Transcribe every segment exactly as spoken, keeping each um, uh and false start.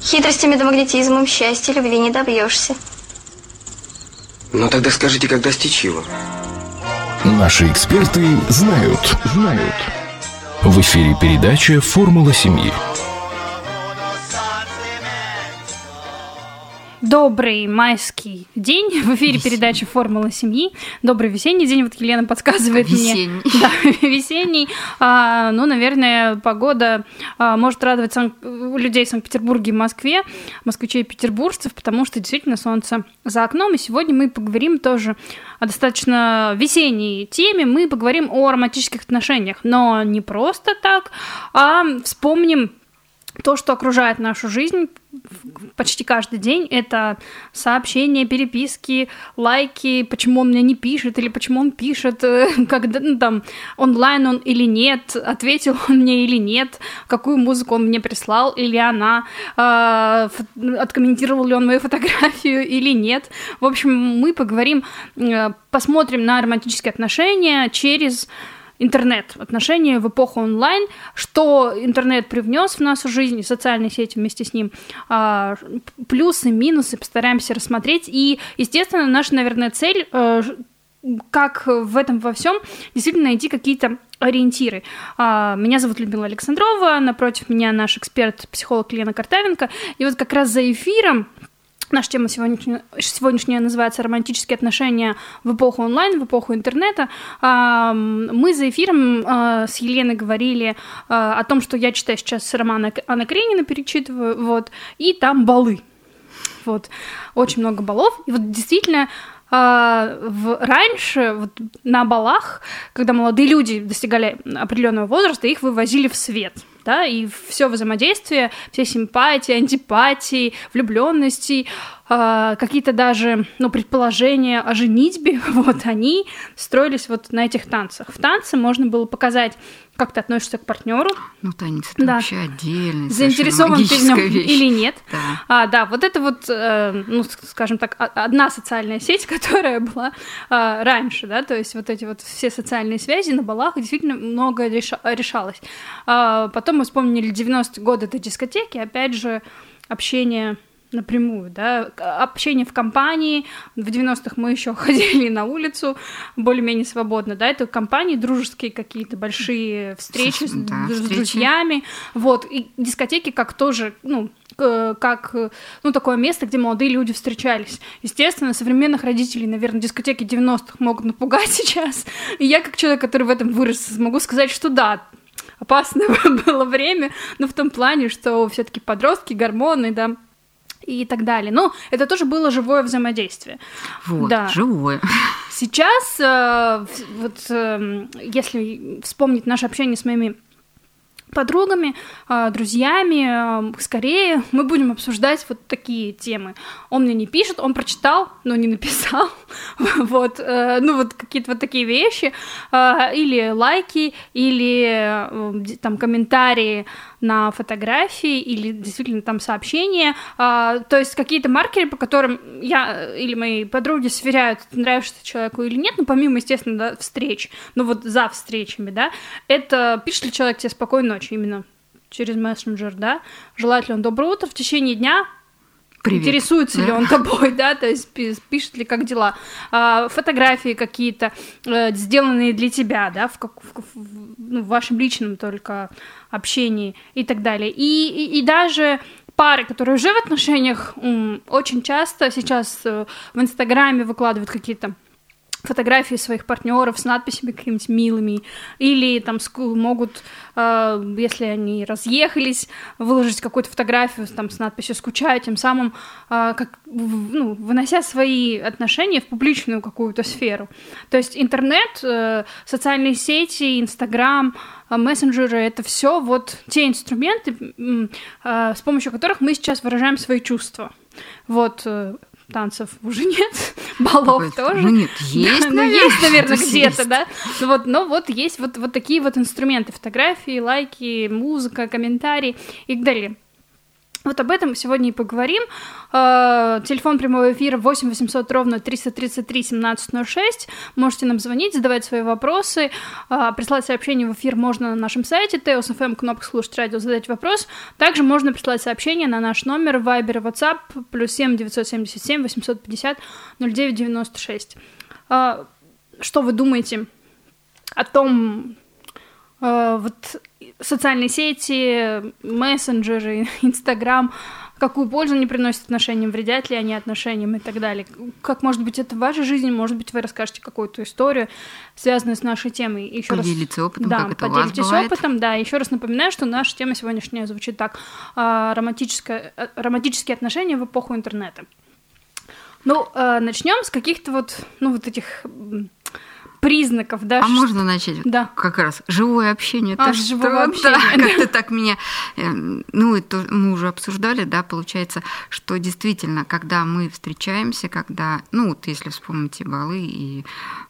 Хитростями да магнетизмом счастья любви не добьешься. Ну тогда скажите, как достичь его? Наши эксперты знают, знают. В эфире передача «Формула семьи». Добрый майский день. В эфире передача «Формула семьи». Добрый весенний день. Вот Елена подсказывает весенний. мне. Да, весенний. А, ну, наверное, погода а, может радовать сан... людей в Санкт-Петербурге и Москве, москвичей и петербуржцев, потому что действительно солнце за окном. И сегодня мы поговорим тоже о достаточно весенней теме. Мы поговорим о романтических отношениях. Но не просто так, а вспомним то, что окружает нашу жизнь почти каждый день. Это сообщения, переписки, лайки, почему он мне не пишет, или почему он пишет, когда, ну, там, онлайн он или нет, ответил он мне или нет, какую музыку он мне прислал или она, э, откомментировал ли он мою фотографию или нет. В общем, мы поговорим, э, посмотрим на романтические отношения через интернет, отношения в эпоху онлайн, что интернет привнес в нашу жизнь, и социальные сети вместе с ним, плюсы, минусы, постараемся рассмотреть. И, естественно, наша, наверное, цель, как в этом во всем, действительно найти какие-то ориентиры. Меня зовут Людмила Александрова, напротив меня наш эксперт, психолог Елена Картавенко. И вот как раз за эфиром наша тема сегодняшняя, сегодняшняя называется «Романтические отношения в эпоху онлайн, в эпоху интернета». Мы за эфиром с Еленой говорили о том, что я читаю сейчас роман Анны Каренина, перечитываю, вот, и там балы. Вот. Очень много балов. И вот действительно, в, раньше вот, на балах, когда молодые люди достигали определенного возраста, их вывозили в свет. Да, и все взаимодействие, все симпатии, антипатии, влюбленности, э, какие-то даже, ну, предположения о женитьбе, вот, они строились вот на этих танцах. В танце можно было показать, как ты относишься к партнеру. Ну, танец это да. вообще отдельный, заинтересован ты в нем или нет. Да. А, да, вот это вот, э, ну, скажем так, одна социальная сеть, которая была э, раньше, да, то есть вот эти вот все социальные связи на балах действительно многое реша- решалось. А, потом мы вспомнили девяностые годы, это дискотеки, опять же, общение напрямую, да, общение в компании. В девяностых мы еще ходили на улицу более-менее свободно, да, это компании, дружеские какие-то большие встречи с, да, с встречи. друзьями, вот, и дискотеки как тоже, ну, как, ну, такое место, где молодые люди встречались. Естественно, современных родителей, наверное, дискотеки девяностых могут напугать сейчас, и я, как человек, который в этом вырос, могу сказать, что да, опасное было время, но в том плане, что все-таки подростки, гормоны, да, и так далее. Но это тоже было живое взаимодействие. Вот, да. живое. Сейчас, вот, если вспомнить наше общение с моими подругами, друзьями, скорее мы будем обсуждать вот такие темы. Он мне не пишет, он прочитал, но не написал. Вот, ну вот какие-то вот такие вещи. Или лайки, или там комментарии на фотографии, или действительно там сообщения. То есть какие-то маркеры, по которым я или мои подруги сверяют, нравишься человеку или нет, ну помимо, естественно, да, встреч, ну вот за встречами, да, это пишет ли человек тебе спокойной ночи, именно через мессенджер, да, желает ли он доброе утро в течение дня, привет. Интересуется да? ли он тобой, да, то есть пишет ли, как дела, а, фотографии какие-то, а, сделанные для тебя, да, в, как, в, в, ну, в вашем личном только общении и так далее, и, и, и даже пары, которые уже в отношениях, очень часто сейчас в Инстаграме выкладывают какие-то фотографии своих партнеров с надписями какими-то милыми, или там могут, э, если они разъехались, выложить какую-то фотографию там, с надписью «скучаю», тем самым э, как, ну, вынося свои отношения в публичную какую-то сферу. То есть интернет, э, социальные сети, Инстаграм, э, мессенджеры — это все вот те инструменты, э, с помощью которых мы сейчас выражаем свои чувства. Вот, э, танцев уже нет, балов Какой-то, тоже. Ну нет, есть, да, наверное, есть, наверное, где-то, есть. да. Но вот, но вот есть вот, вот такие вот инструменты: фотографии, лайки, музыка, комментарии и так далее. Вот об этом сегодня и поговорим. Телефон прямого эфира восемь восемьсот ровно триста тридцать три семнадцать ноль шесть. Можете нам звонить, задавать свои вопросы. Прислать сообщение в эфир можно на нашем сайте теос точка эф эм, кнопка «Слушать радио», задать вопрос. Также можно прислать сообщение на наш номер Viber и WhatsApp плюс семь девятьсот семьдесят семь восемьсот пятьдесят ноль девять девяносто шесть. Что вы думаете о том, вот социальные сети, мессенджеры, Инстаграм, какую пользу они приносят отношениям, вредят ли они отношениям и так далее? Как, может быть, это в вашей жизни, может быть, вы расскажете какую-то историю, связанную с нашей темой. Еще поделиться раз... опытом, да, как это у вас поделитесь бывает. опытом, да. Еще раз напоминаю, что наша тема сегодняшняя звучит так: романтическое, романтические отношения в эпоху интернета. Ну, начнем с каких-то вот, ну, вот этих признаков, да. А что... можно начать? Да. Как раз живое общение. А, это живое что? общение. Да, как-то так меня... Ну, это мы уже обсуждали, да, получается, что действительно, когда мы встречаемся, когда, ну, вот если вспомните балы и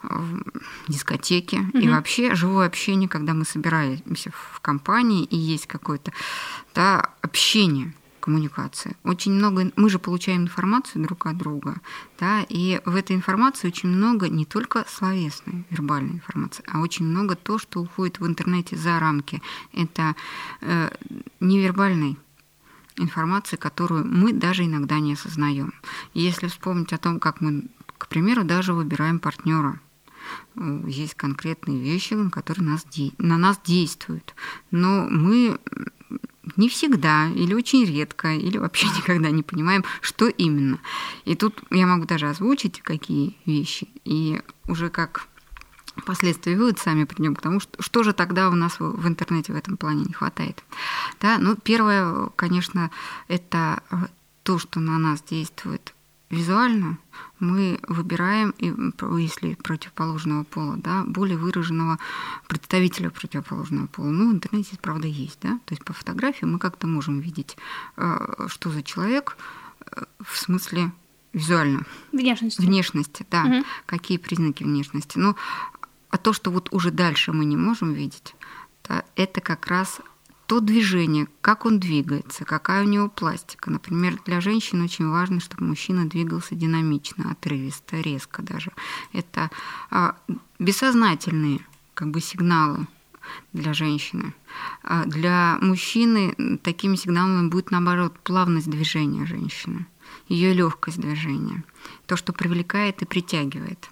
дискотеки, угу. и вообще живое общение, когда мы собираемся в компании и есть какое-то, да, общение, коммуникация. Очень много, мы же получаем информацию друг от друга, да, и в этой информации очень много не только словесной, вербальной информации, а очень много то, что уходит в интернете за рамки. Это э, невербальной информации, которую мы даже иногда не осознаем. Если вспомнить о том, как мы, к примеру, даже выбираем партнера, есть конкретные вещи, которые нас, на нас действуют, но мы не всегда, или очень редко, или вообще никогда не понимаем, что именно. И тут я могу даже озвучить, какие вещи, и уже как впоследствии вывод сами придем к тому, что, что же тогда у нас в, в интернете в этом плане не хватает. Да, ну, первое, конечно, это то, что на нас действует визуально. Мы выбираем, если противоположного пола, да, более выраженного представителя противоположного пола. Ну, в интернете, правда, есть, да. То есть по фотографии мы как-то можем видеть, что за человек в смысле визуально. Внешности. Внешности, да. Угу. Какие признаки внешности. Ну, а то, что вот уже дальше мы не можем видеть, да, это как раз то движение, как он двигается, какая у него пластика. Например, для женщин очень важно, чтобы мужчина двигался динамично, отрывисто, резко даже. Это а, бессознательные как бы сигналы для женщины. А для мужчины такими сигналами будет, наоборот, плавность движения женщины, ее легкость движения, то, что привлекает и притягивает,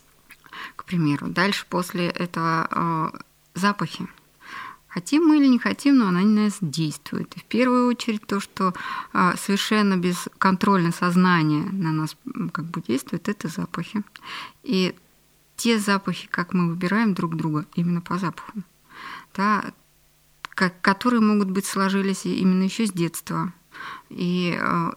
к примеру. Дальше после этого а, запахи. Хотим мы или не хотим, но она на нас действует. И в первую очередь то, что а, совершенно бесконтрольное сознание на нас как бы действует, это запахи. И те запахи, как мы выбираем друг друга, именно по запаху, да, как, которые могут быть сложились именно еще с детства. И а,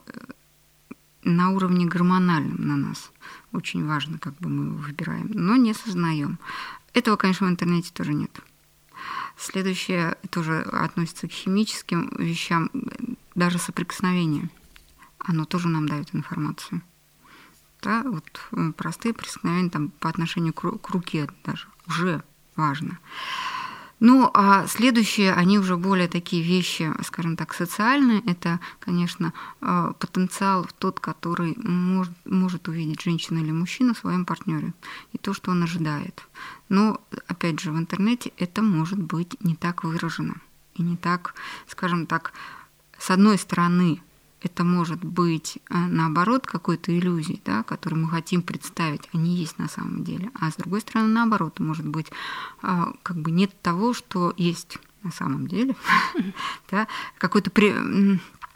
на уровне гормональном на нас очень важно, как бы мы выбираем, но не сознаем. Этого, конечно, в интернете тоже нет. Следующее тоже относится к химическим вещам, даже соприкосновение. Оно тоже нам дает информацию. Да, вот простые прикосновения там, по отношению к руке даже уже важно. Ну, а следующие, они уже более такие вещи, скажем так, социальные. Это, конечно, потенциал тот, который может, может увидеть женщина или мужчина в своем партнере, и то, что он ожидает. Но, опять же, в интернете это может быть не так выражено. И не так, скажем так, с одной стороны, это может быть, наоборот, какой-то иллюзией, да, которую мы хотим представить, они есть на самом деле. А с другой стороны, наоборот, может быть, как бы нет того, что есть на самом деле. Да, какой-то при...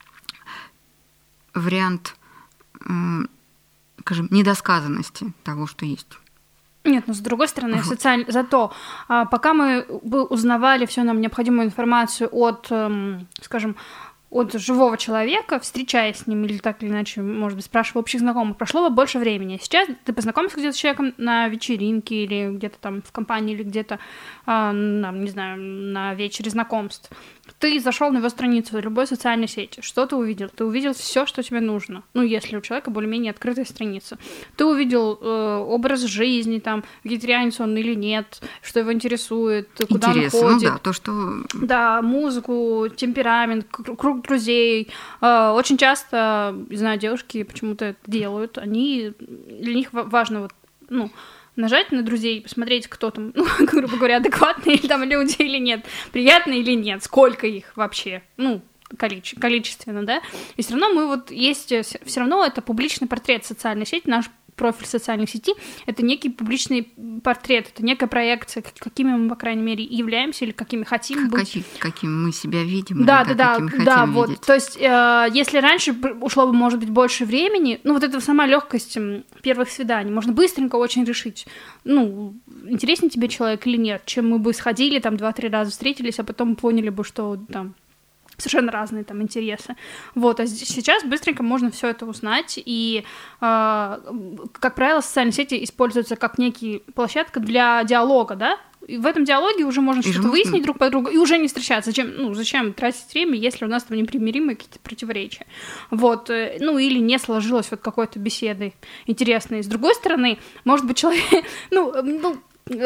вариант, скажем, недосказанности того, что есть. Нет, но с другой стороны, вот. социаль... зато пока мы узнавали всю нам необходимую информацию от, скажем, от живого человека, встречаясь с ним или так или иначе, может быть, спрашивая общих знакомых, прошло бы больше времени. Сейчас ты познакомился где-то с человеком на вечеринке или где-то там в компании, или где-то, э, на, не знаю, на вечере знакомств. Ты зашел на его страницу, в любой социальной сети. Что ты увидел? Ты увидел все, что тебе нужно. Ну, если у человека более-менее открытая страница. Ты увидел э, образ жизни, там, вегетарианец он или нет, что его интересует, куда Интересно, он ходит. Ну да, то, что... Да, музыку, темперамент, круг друзей. Очень часто, не знаю, девушки почему-то это делают. Они, для них важно вот, ну, нажать на друзей, посмотреть, кто там, ну, грубо говоря, адекватные там люди или нет, приятные или нет, сколько их вообще, ну, количе- количественно, да. И все равно мы вот есть, все равно это публичный портрет социальной сети, наш профиль социальной сети — это некий публичный портрет, это некая проекция, какими мы, по крайней мере, являемся или какими хотим как, быть. Какими мы себя видим. Да, или, да, да, да, да, вот. видеть. То есть, э, если раньше ушло бы, может быть, больше времени, ну, вот эта сама легкость первых свиданий, можно быстренько очень решить, ну, интересен тебе человек или нет, чем мы бы сходили, там, два-три раза встретились, а потом поняли бы, что там совершенно разные там интересы. Вот, а сейчас быстренько можно все это узнать, и, э, как правило, социальные сети используются как некий площадка для диалога, да, и в этом диалоге уже можно и что-то можно... выяснить друг по другу и уже не встречаться. Зачем, ну, зачем тратить время, если у нас там непримиримые какие-то противоречия? Вот, ну, или не сложилось вот какой-то беседы интересной. С другой стороны, может быть, человек, ну, ну,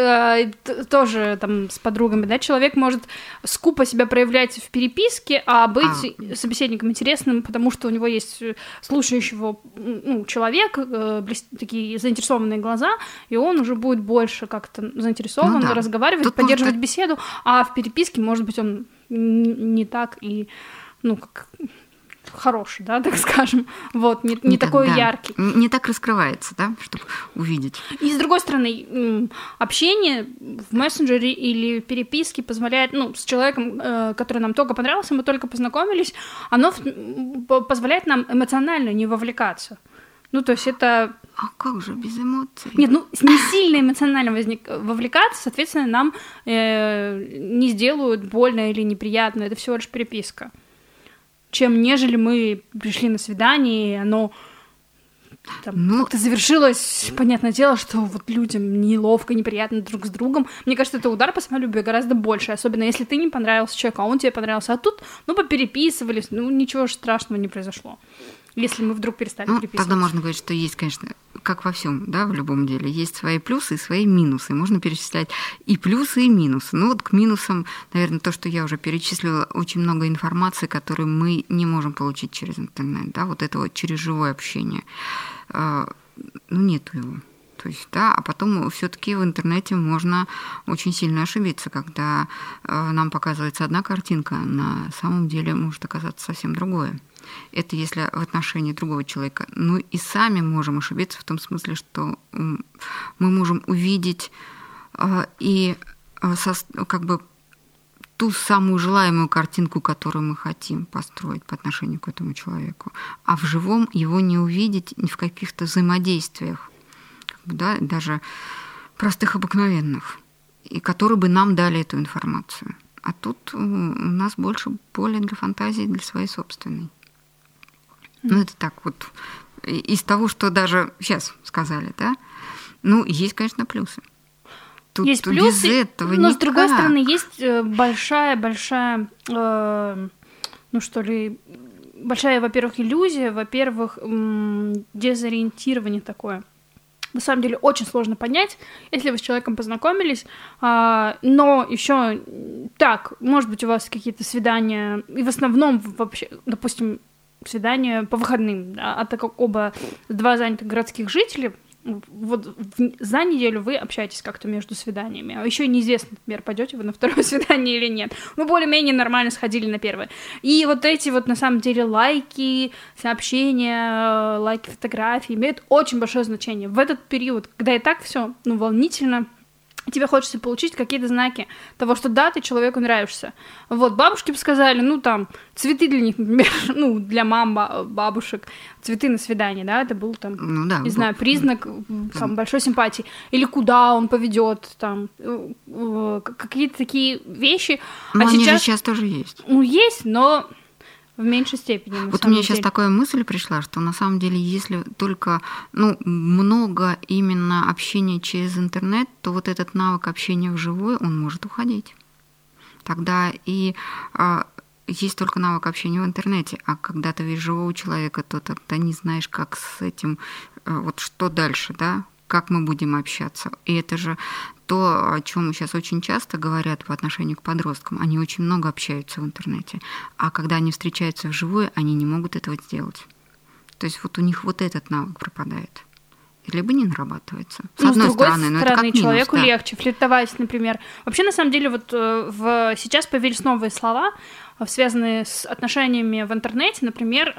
тоже там с подругами, да, человек может скупо себя проявлять в переписке, а быть а. собеседником интересным, потому что у него есть слушающего, ну, человек, такие заинтересованные глаза, и он уже будет больше как-то заинтересован, ну, да. разговаривать, Тут поддерживать может... беседу, а в переписке, может быть, он не так и, ну, как... хороший, да, так скажем, вот, не, не, не такой так, да. яркий. Не так раскрывается, да, чтобы увидеть. И, с другой стороны, общение в мессенджере или переписке позволяет, ну, с человеком, который нам только понравился, мы только познакомились, оно позволяет нам эмоционально не вовлекаться. Ну, то есть это... А как же без эмоций? Нет, ну, не сильно эмоционально возник... вовлекаться, соответственно, нам э, не сделают больно или неприятно, это всего лишь переписка. Чем нежели мы пришли на свидание, и оно там, ну, как-то завершилось, понятное дело, что вот людям неловко, неприятно друг с другом. Мне кажется, это удар по самолюбию гораздо больше, особенно если ты не понравился человеку, а он тебе понравился. А тут, ну, попереписывались, ну, ничего страшного не произошло, если мы вдруг перестали ну, переписываться. Тогда можно говорить, что есть, конечно, как во всем, да, в любом деле, есть свои плюсы и свои минусы. Можно перечислять и плюсы, и минусы. Ну вот к минусам, наверное, то, что я уже перечислила, очень много информации, которую мы не можем получить через интернет, да, вот это вот через живое общение. Ну, нету его. То есть, да, а потом все-таки в интернете можно очень сильно ошибиться, когда нам показывается одна картинка, на самом деле может оказаться совсем другое. Это если в отношении другого человека. Ну и сами можем ошибиться в том смысле, что мы можем увидеть и как бы ту самую желаемую картинку, которую мы хотим построить по отношению к этому человеку, а в живом его не увидеть ни в каких-то взаимодействиях, да, даже простых, обыкновенных, и которые бы нам дали эту информацию. А тут у нас больше поля для фантазии, для своей собственной. Ну, это так вот из того, что даже сейчас сказали, да? Ну, есть, конечно, плюсы. Тут есть без плюсы, этого но никак. С другой стороны есть большая-большая, э, ну что ли, большая, во-первых, иллюзия, во-первых, дезориентирование такое. На самом деле очень сложно понять, если вы с человеком познакомились, э, но еще так, может быть, у вас какие-то свидания, и в основном вообще, допустим, свидания по выходным, да, а так как оба два занятых городских жителя, вот за неделю вы общаетесь как-то между свиданиями, а еще неизвестно, например, пойдете вы на второе свидание или нет. Вы более-менее нормально сходили на первое. И вот эти вот на самом деле лайки, сообщения, лайки фотографий имеют очень большое значение. В этот период, когда и так все, ну, волнительно, тебе хочется получить какие-то знаки того, что да, ты человеку нравишься. Вот, бабушки бы сказали, ну, там, цветы для них, например, ну, для мам, бабушек, цветы на свидание, да, это был, там, ну, да, не знаю, признак там, большой симпатии. Или куда он поведет, там, какие-то такие вещи. Ну, а они сейчас, же сейчас тоже есть. Ну, есть, но в меньшей степени. Вот у меня деле. Сейчас такая мысль пришла, что на самом деле, если только ну, много именно общения через интернет, то вот этот навык общения вживую, он может уходить. Тогда и а, есть только навык общения в интернете, а когда ты видишь живого человека, то тогда не знаешь, как с этим, вот что дальше, да, как мы будем общаться. И это же то, о чем сейчас очень часто говорят по отношению к подросткам, они очень много общаются в интернете, а когда они встречаются вживую, они не могут этого сделать. То есть вот у них вот этот навык пропадает. Либо не нарабатывается. С ну, одной с другой стороны, стороны, но это как минус, человеку да. легче флиртовать, например. Вообще, на самом деле, вот в... сейчас появились новые слова, связанные с отношениями в интернете, например,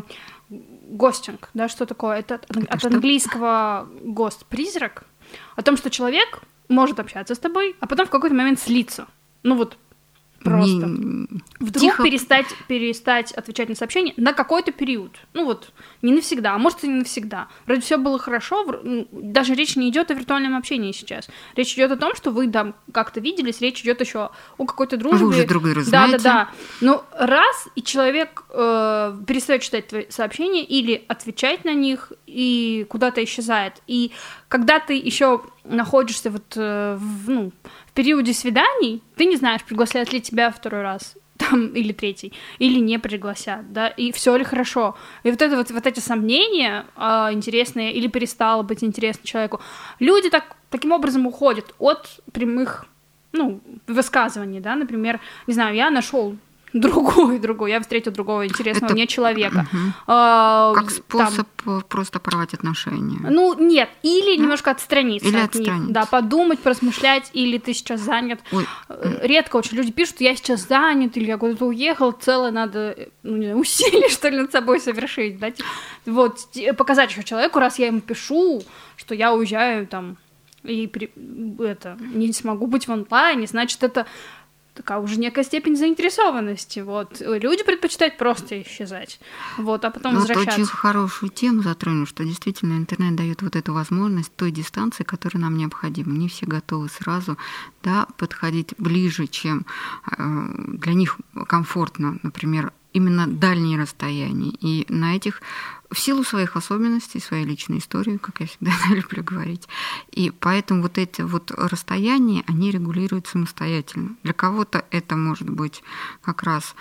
гостинг, да, что такое? Это, это от что? английского гост, призрак, о том, что человек может общаться с тобой, а потом в какой-то момент слиться. Ну вот просто. Не... Вдруг Тихо... перестать, перестать отвечать на сообщения на какой-то период. Ну вот, не навсегда, а может и не навсегда. Вроде все было хорошо, даже речь не идет о виртуальном общении сейчас. Речь идет о том, что вы там как-то виделись, речь идет еще о какой-то дружбе. Вы уже друг друга да, знаете. Да, да, Но раз, и человек э, перестает читать твои сообщения или отвечать на них, и куда-то исчезает. И когда ты еще находишься вот э, в, ну, в периоде свиданий, ты не знаешь, пригласят ли тебя второй раз там, или третий, или не пригласят, да, и все ли хорошо. И вот, это вот, вот эти сомнения э, интересные, или перестало быть интересно человеку, люди так, таким образом уходят от прямых, ну, высказываний, да, например, не знаю, я нашел другую, другую, я встретил другого интересного это... мне человека. Угу. А, как способ там... просто порвать отношения. Ну, нет, или ну? немножко отстраниться или от отстраниться. них. Да, подумать, поразмышлять, или ты сейчас занят. Ой. Редко очень люди пишут, я сейчас занят, или я куда-то уехал, целое надо, ну, не знаю, усилия, что ли, над собой совершить, да, вот, показать еще человеку, раз я ему пишу, что я уезжаю, там, и при... это, не смогу быть в онлайне, значит, это такая уже некая степень заинтересованности, вот. Люди предпочитают просто исчезать, вот, а потом ну, возвращаться. Вот очень хорошую тему затронул, что действительно интернет дает вот эту возможность той дистанции, которая нам необходима. Не все готовы сразу, да, подходить ближе, чем э, для них комфортно, например, именно дальние расстояния. И на этих, в силу своих особенностей, своей личной истории, как я всегда люблю говорить, и поэтому вот эти вот расстояния, они регулируют самостоятельно. Для кого-то это может быть как раз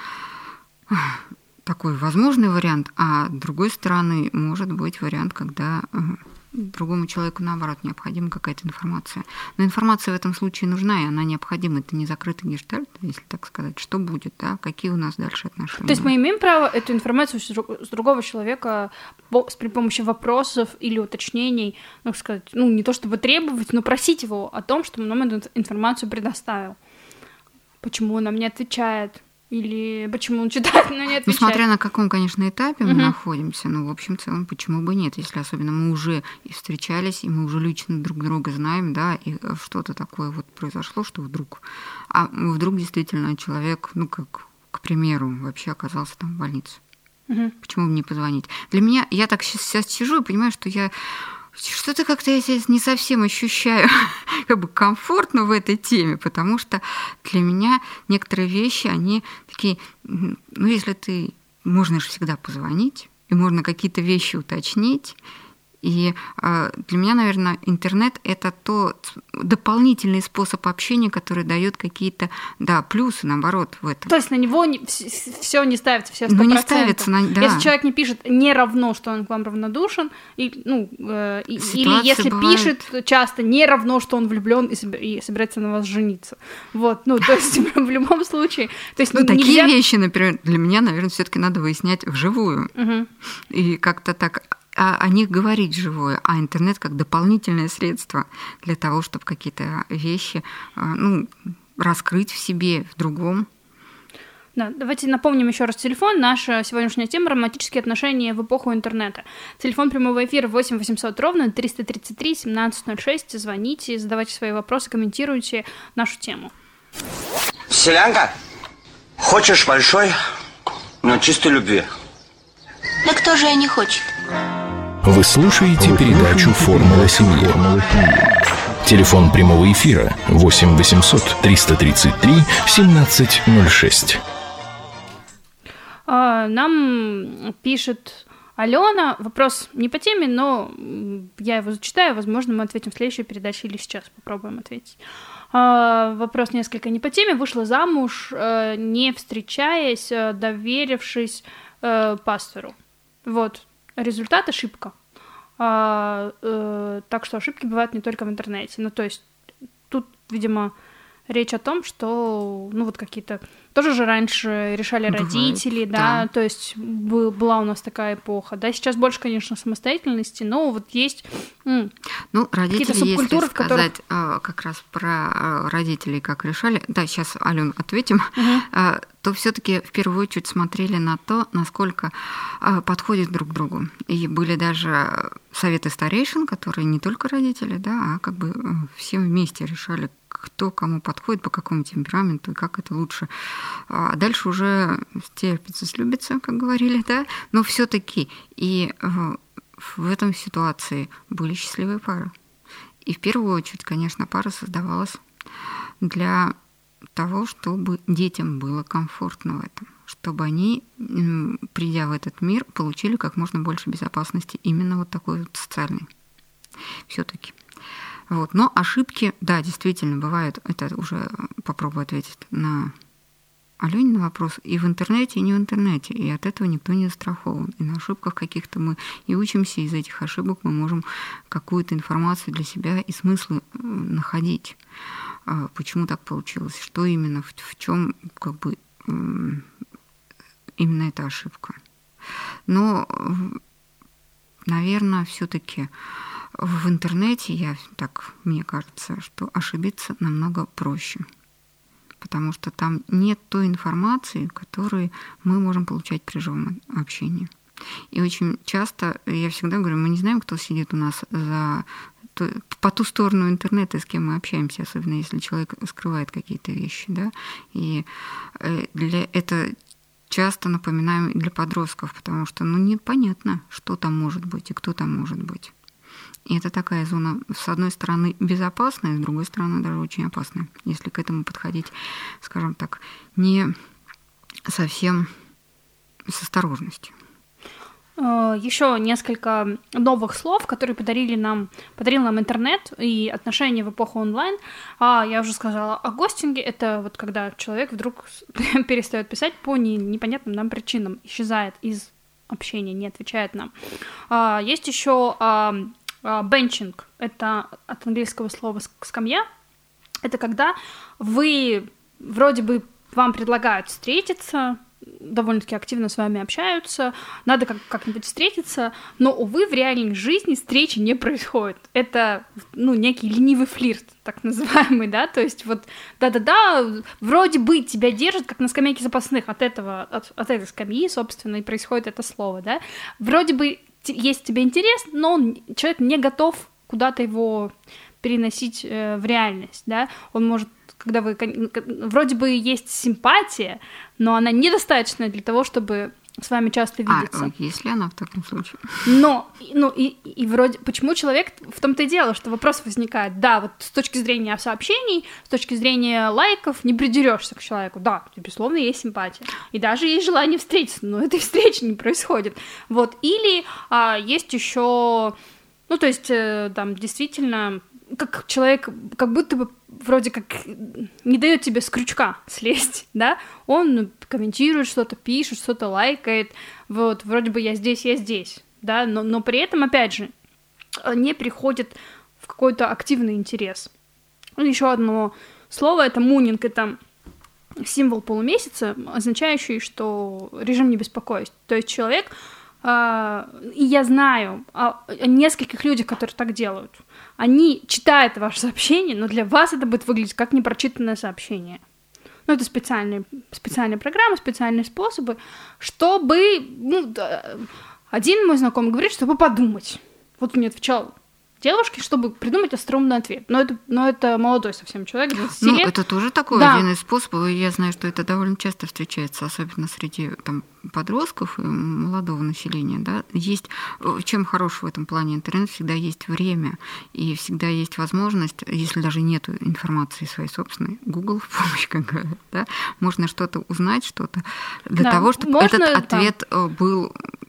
такой возможный вариант, а с другой стороны может быть вариант, когда другому человеку, наоборот, необходима какая-то информация. Но информация в этом случае нужна, и она необходима. Это не закрытый гештальт, если так сказать. Что будет, да? Какие у нас дальше отношения? То есть мы имеем право эту информацию с другого человека при помощи вопросов или уточнений, ну, сказать, ну, не то чтобы требовать, но просить его о том, чтобы он нам эту информацию предоставил. Почему он нам не отвечает? Или почему он читает, но не отвечает? Ну, смотря на каком, конечно, этапе мы uh-huh. находимся, ну, в общем, в целом, почему бы нет, если особенно мы уже и встречались, и мы уже лично друг друга знаем, да, и что-то такое вот произошло, что вдруг, а вдруг действительно человек, ну, как, к примеру, вообще оказался там в больнице. Uh-huh. Почему бы не позвонить? Для меня, я так сейчас сижу и понимаю, что я что-то как-то я себя не совсем ощущаю как бы комфортно в этой теме, потому что для меня некоторые вещи, они такие, ну, если ты, можно же всегда позвонить, и можно какие-то вещи уточнить, и э, для меня, наверное, интернет — это тот дополнительный способ общения, который дает какие-то, да, плюсы, наоборот, в этом. То есть на него не, все не ставится, все сто процентов. Ну, не ставится, на, да. Если человек не пишет не равно, что он к вам равнодушен, и, ну, э, и, или если бывает... пишет часто не равно, что он влюблен и, собир, и собирается на вас жениться. Вот, ну, то есть в любом случае. То есть ну, нельзя... такие вещи, например, для меня, наверное, все-таки надо выяснять вживую. Угу. И как-то так... о них говорить живое, а интернет как дополнительное средство для того, чтобы какие-то вещи, ну, раскрыть в себе, в другом. Да, давайте напомним еще раз телефон. Наша сегодняшняя тема — романтические отношения в эпоху интернета. Телефон прямого эфира восемь восемьсот ровно триста тридцать три семнадцать ноль шесть. Звоните, задавайте свои вопросы, комментируйте нашу тему. Селянка, хочешь большой, но чистой любви? Да кто же и не хочет? Вы слушаете передачу «Формула семьи». Телефон прямого эфира восемь восемьсот триста тридцать три семнадцать ноль шесть. Нам пишет Алена. Вопрос не по теме, но я его зачитаю. Возможно, мы ответим в следующей передаче или сейчас попробуем ответить. Вопрос несколько не по теме. Вышла замуж, не встречаясь, доверившись пастору. Вот. Результат — ошибка. А, э, так что ошибки бывают не только в интернете. Ну, то есть тут видимо, речь о том, что, ну, вот какие-то... Тоже же раньше решали Бывает, родители, да, да. то есть был, была у нас такая эпоха, да, сейчас больше, конечно, самостоятельности, но вот есть м, Ну, родители, какие-то субкультуры, если в которых... сказать э, как раз про э, родителей, как решали, да, сейчас, Алён, ответим, Мгм. э, то все-таки в первую очередь смотрели на то, насколько э, подходят друг к другу. И были даже советы старейшин, которые не только родители, да, а как бы э, все вместе решали, кто кому подходит, по какому темпераменту и как это лучше. А дальше уже стерпится, слюбится, как говорили, да, но все-таки и э, в этом ситуации были счастливые пары. И в первую очередь, конечно, пара создавалась для того, чтобы детям было комфортно в этом, чтобы они, м, придя в этот мир, получили как можно больше безопасности именно вот такой вот социальной. Все-таки. Вот. Но ошибки, да, действительно бывают. Это уже попробую ответить на Алёнин вопрос. И в интернете, и не в интернете. И от этого никто не застрахован. И на ошибках каких-то мы и учимся, и из этих ошибок мы можем какую-то информацию для себя и смыслы находить. Почему так получилось? Что именно, в, в чем как бы именно эта ошибка? Но, наверное, все-таки в интернете, я так, мне кажется, что ошибиться намного проще, потому что там нет той информации, которую мы можем получать при живом общении. И очень часто, я всегда говорю, мы не знаем, кто сидит у нас за, по ту сторону интернета, с кем мы общаемся, особенно если человек скрывает какие-то вещи, да, и для это часто напоминаем для подростков, потому что, ну, непонятно, что там может быть и кто там может быть. И это такая зона, с одной стороны, безопасная, с другой стороны, даже очень опасная, если к этому подходить, скажем так, не совсем с осторожностью. Еще несколько новых слов, которые подарили нам, подарил нам интернет и отношения в эпоху онлайн. А, я уже сказала о гостинге. Это вот когда человек вдруг перестает писать по непонятным нам причинам, исчезает из общения, не отвечает нам. А, есть еще а, а, бенчинг. Это от английского слова скамья. Это когда вы вроде бы вам предлагают встретиться, довольно-таки активно с вами общаются, надо как- как-нибудь встретиться, но, увы, в реальной жизни встречи не происходит. Это, ну, некий ленивый флирт, так называемый, да, то есть вот, да-да-да, вроде бы тебя держат, как на скамейке запасных, от этого, от, от этой скамьи, собственно, и происходит это слово, да, вроде бы есть тебе интерес, но он, человек не готов куда-то его переносить э, в реальность, да, он может, когда вы, вроде бы есть симпатия, но она недостаточная для того, чтобы с вами часто видеться. А если она в таком случае? Но, ну, и, и вроде, почему человек, в том-то и дело, что вопрос возникает, да, вот с точки зрения сообщений, с точки зрения лайков, не придерешься к человеку, да, безусловно, есть симпатия, и даже есть желание встретиться, но этой встречи не происходит, вот, или а, есть еще, ну, то есть, э, там, действительно, как человек, как будто бы вроде как не дает тебе с крючка слезть, да, он комментирует что-то, пишет, что-то лайкает, вот, вроде бы я здесь, я здесь, да, но, но при этом, опять же, не приходит в какой-то активный интерес. Еще одно слово, это мунинг, это символ полумесяца, означающий, что режим не беспокоить, то есть человек, и я знаю о нескольких людях, которые так делают, они читают ваше сообщение, но для вас это будет выглядеть как непрочитанное сообщение. Ну, это специальные, специальные программы, специальные способы, чтобы... Ну, один мой знакомый говорит, чтобы подумать. Вот он мне отвечал девушке, чтобы придумать остроумный ответ. Но это, но это молодой совсем человек, двадцать ну, лет. это тоже такой да. один из способов, и я знаю, что это довольно часто встречается, особенно среди там, подростков и молодого населения. Да? Есть, чем хорош в этом плане интернет, всегда есть время, и всегда есть возможность, если даже нет информации своей собственной, Google в помощь, как говорят, да? Можно что-то узнать, что-то для да, того, чтобы можно, этот ответ да. был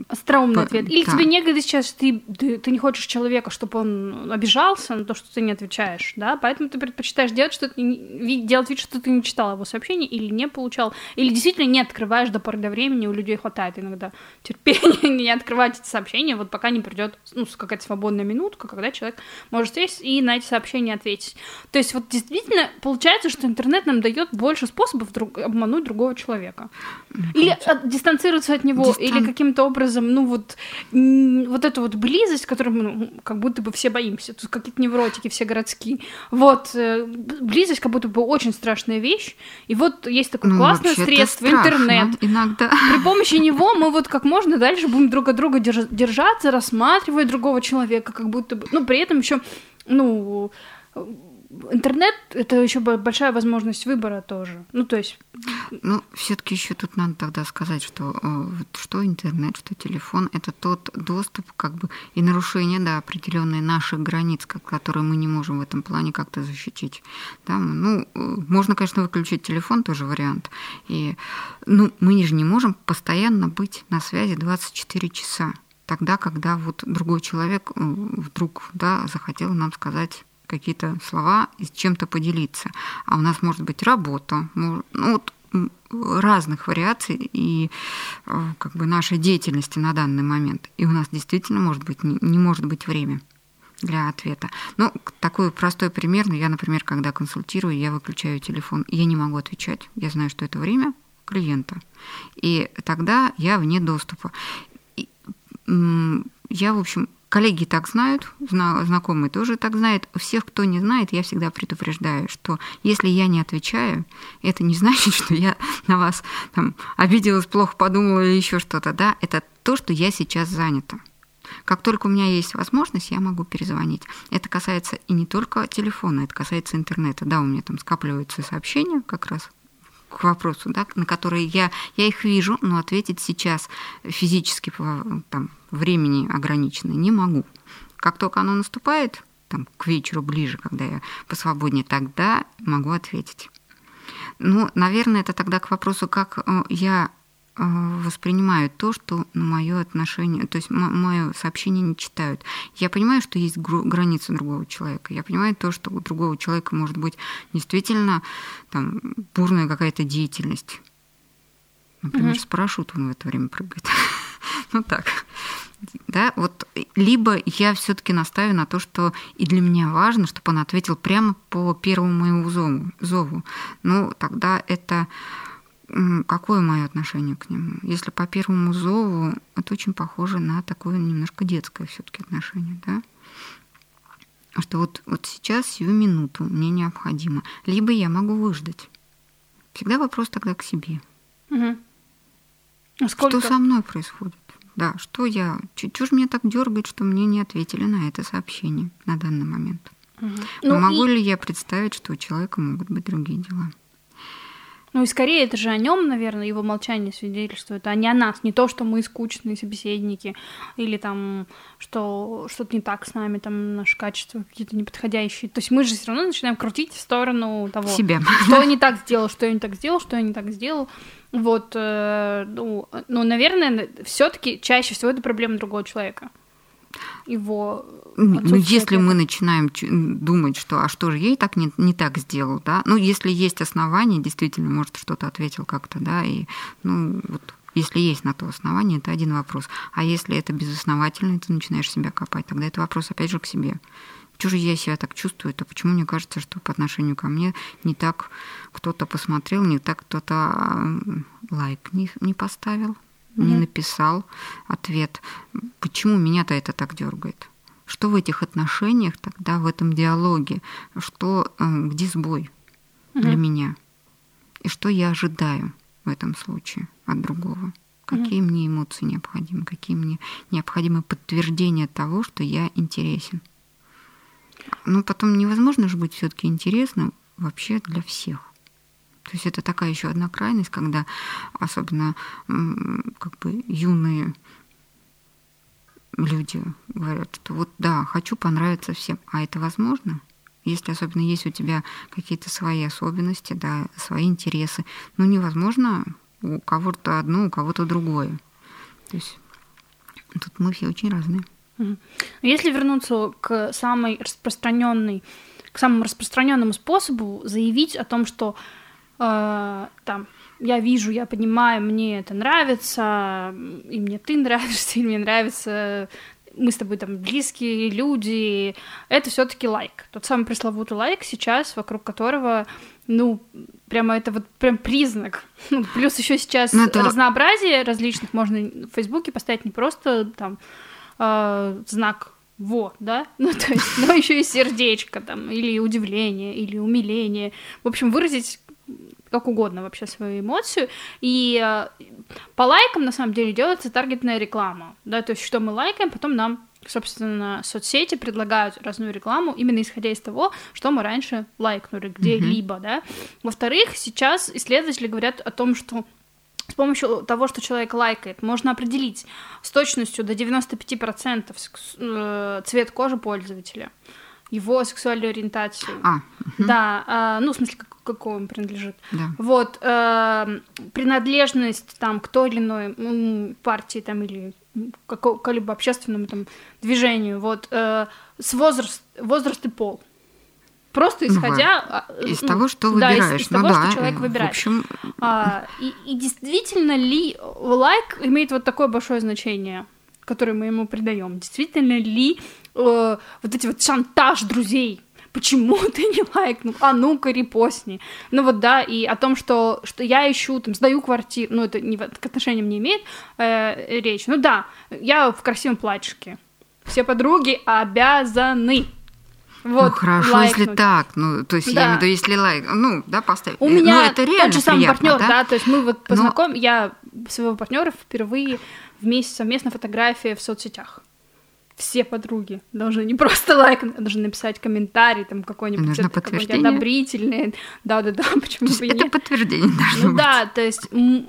остроумный По- ответ. Или да. тебе некогда сейчас, ты, ты, ты не хочешь человека, чтобы он обижался на то, что ты не отвечаешь, да, поэтому ты предпочитаешь делать, что ты, не- делать вид, что ты не читал его сообщение или не получал, или действительно не открываешь до поры до времени, у людей хватает иногда терпения не открывать эти сообщения, вот пока не придет, ну, какая-то свободная минутка, когда человек может сесть и на эти сообщения ответить. То есть вот действительно получается, что интернет нам дает больше способов друг, обмануть другого человека. Или от- дистанцироваться от него, Дистан- или каким-то образом, ну вот, м, вот эту вот близость, которую мы, ну, как будто бы все боимся, тут какие-то невротики все городские, вот, э, б- близость как будто бы очень страшная вещь, и вот есть такое Ну, классное вообще-то средство, страшно интернет. иногда. При помощи него мы вот как можно дальше будем друг от друга держ- держаться, рассматривая другого человека, как будто бы, ну, при этом еще, ну, интернет — это еще большая возможность выбора тоже, ну, то есть... Ну, все-таки еще тут надо тогда сказать, что э, вот что интернет, что телефон, это тот доступ, как бы, и нарушение, да, определенной наших границ, как- которые мы не можем в этом плане как-то защитить. Да, ну, э, можно, конечно, выключить телефон, тоже вариант. И, ну, мы же не можем постоянно быть на связи двадцать четыре часа. Тогда, когда вот другой человек э, вдруг, да, захотел нам сказать какие-то слова и с чем-то поделиться. А у нас может быть работа, ну, вот, м, разных вариаций и э, как бы нашей деятельности на данный момент. И у нас действительно может быть не, не может быть время для ответа. Ну, такой простой пример. Ну, я, например, когда консультирую, я выключаю телефон, я не могу отвечать. Я знаю, что это время клиента. И тогда я вне доступа. И, м, я, в общем, коллеги так знают, зна- знакомые тоже так знают. Всех, кто не знает, я всегда предупреждаю, что если я не отвечаю, это не значит, что я на вас там обиделась, плохо подумала или еще что-то. Да? Это то, что я сейчас занята. Как только у меня есть возможность, я могу перезвонить. Это касается и не только телефона, это касается интернета. Да, у меня там скапливаются сообщения как раз к вопросу, да, на которые я, я их вижу, но ответить сейчас физически по там, времени ограниченное не могу. Как только оно наступает, там, к вечеру ближе, когда я посвободнее, тогда могу ответить. Ну, наверное, это тогда к вопросу, как я воспринимаю то, что мое отношение, то есть мое сообщение не читают. Я понимаю, что есть границы другого человека. Я понимаю то, что у другого человека может быть действительно там бурная какая-то деятельность. Например, mm-hmm. с парашютом в это время прыгает. Ну так. Да, вот либо я все-таки настаиваю на то, что и для меня важно, чтобы он ответил прямо по первому моему зову. зову. Ну, тогда это какое мое отношение к нему? Если по первому зову, это очень похоже на такое немножко детское все-таки отношение, да? Что вот, вот сейчас, сию минуту мне необходимо. Либо я могу выждать. Всегда вопрос тогда к себе. Угу. А сколько... Что со мной происходит? Да, что я... Чего ж меня так дергает, что мне не ответили на это сообщение на данный момент? Угу. Но ну могу и... ли я представить, что у человека могут быть другие дела? Ну и скорее это же о нем, наверное, его молчание свидетельствует, а не о нас. Не то, что мы скучные собеседники, или там, что что-то не так с нами, там наши качества какие-то неподходящие. То есть мы же все равно начинаем крутить в сторону того, себя. Что я не так сделал, что я не так сделал, что я не так сделал. Вот, э, ну, ну, наверное, все-таки чаще всего это проблема другого человека. Его ну, если мы начинаем думать, что а что же я и так не, не так сделал, да, ну, если есть основания, действительно, может, что-то ответил как-то, да, и, ну, вот, если есть на то основание, это один вопрос. А если это безосновательно, ты начинаешь себя копать, тогда это вопрос, опять же, к себе. Чего же я себя так чувствую, то почему мне кажется, что по отношению ко мне не так кто-то посмотрел, не так кто-то лайк не, не поставил? Не написал ответ. Почему меня-то это так дергает? Что в этих отношениях тогда, в этом диалоге? Что, где сбой mm-hmm. для меня? И что я ожидаю в этом случае от другого? Какие mm-hmm. мне эмоции необходимы? Какие мне необходимы подтверждения того, что я интересен? Ну, потом невозможно же быть все-таки интересным вообще для всех. То есть это такая еще одна крайность, когда особенно как бы юные люди говорят, что вот да, хочу понравиться всем, а это возможно? Если особенно есть у тебя какие-то свои особенности, да, свои интересы, ну невозможно у кого-то одно, у кого-то другое. То есть Тут мы все очень разные. Если вернуться к самой распространенной, к самому распространенному способу заявить о том, что э, там я вижу, я понимаю, мне это нравится, и мне ты нравишься, и мне нравится, мы с тобой там близкие люди, это все-таки лайк. Тот самый пресловутый лайк сейчас, вокруг которого, ну, прямо это вот прям признак. Ну, плюс еще сейчас это... разнообразие различных, можно в Фейсбуке поставить не просто там э, знак «во», да, ну, то есть, но еще и сердечко там, или удивление, или умиление. В общем, выразить как угодно вообще свою эмоцию. И э, по лайкам, на самом деле, делается таргетная реклама, да, то есть что мы лайкаем, потом нам, собственно, соцсети предлагают разную рекламу, именно исходя из того, что мы раньше лайкнули где-либо, mm-hmm. да. Во-вторых, сейчас исследователи говорят о том, что с помощью того, что человек лайкает, можно определить с точностью до девяносто пять процентов цвет кожи пользователя, его сексуальную ориентацию. А, угу. Да, э, ну, в смысле, как, какой он принадлежит. Да. Вот, э, принадлежность там, к той или иной м, партии там, или какому-либо общественному там, движению, вот, э, с возраст, возраст и пол. Просто исходя... Ну, из ну, того, что да, выбираешь. из, из ну, того, да, что человек выбирает. В общем... А, и, и действительно ли лайк имеет вот такое большое значение, которое мы ему придаем? Действительно ли э, вот эти вот шантаж друзей? Почему ты не лайкнул? А ну-ка, репостни. Ну вот да, и о том, что, что я ищу, там, сдаю квартиру, ну это не, к отношениям не имеет э, речь. Ну да, я в красивом платьишке. Все подруги обязаны. Вот, ну хорошо, лайкнуть. Если так, ну то есть да. я имею в виду, если лайк, ну да, поставить. У меня ну, это реально тот же самый приятно, партнер, да? да, то есть мы вот познакомились, Но... я своего партнера впервые вместе совместно фотография в соцсетях. Все подруги должны не просто лайкнуть, а должны написать комментарий там какой-нибудь, это, какой-нибудь одобрительный, да-да-да, почему бы и это нет. подтверждение должно ну, быть. Да, то есть